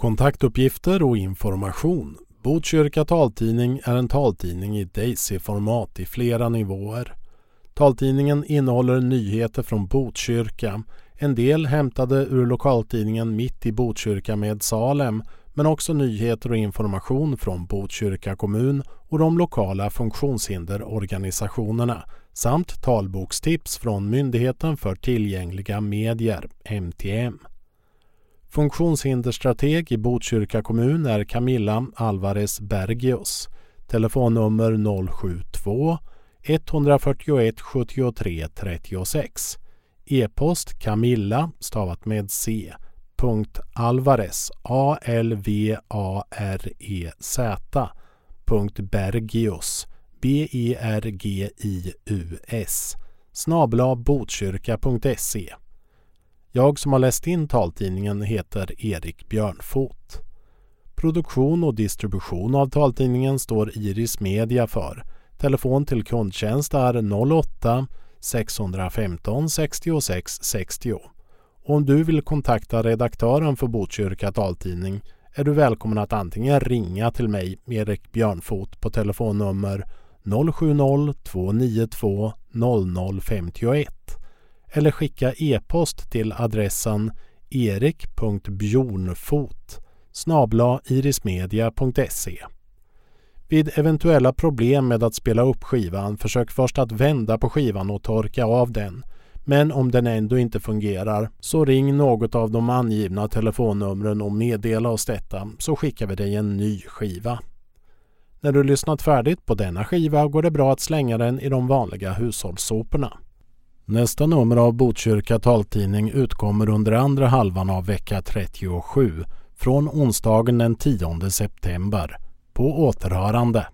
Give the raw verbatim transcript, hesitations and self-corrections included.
Kontaktuppgifter och information. Botkyrka taltidning är en taltidning i Daisy-format i flera nivåer. Taltidningen innehåller nyheter från Botkyrka, en del hämtade ur lokaltidningen Mitt i Botkyrka med Salem, men också nyheter och information från Botkyrka kommun och de lokala funktionshinderorganisationerna, samt talbokstips från Myndigheten för tillgängliga medier, M T M. Funktionshinderstrateg i Botkyrka kommun är Camilla Alvarez Bergius. Telefonnummer noll sju två, ett fyra ett, sju tre tre sex. E-post Camilla, stavat med C, punkt Alvarez, A L V A R E Z, punkt Bergius, B E R G I U S, snabla botkyrka punkt se. Jag som har läst in taltidningen heter Erik Björnfot. Produktion och distribution av taltidningen står Iris Media för. Telefon till kundtjänst är noll åtta, sex ett fem, sex sex sex zero. Om du vill kontakta redaktören för Botkyrka taltidning är du välkommen att antingen ringa till mig, Erik Björnfot, på telefonnummer noll sju noll, två nio två, noll noll fem ett eller skicka e-post till adressen erik punkt bjornfot snabla irismedia punkt se. Vid eventuella problem med att spela upp skivan, försök först att vända på skivan och torka av den. Men om den ändå inte fungerar, så ring något av de angivna telefonnumren och meddela oss detta, så skickar vi dig en ny skiva. När du lyssnat färdigt på denna skiva går det bra att slänga den i de vanliga hushållssoporna. Nästa nummer av Botkyrka taltidning utkommer under andra halvan av vecka trettiosju från onsdagen den tionde september. På återhörande.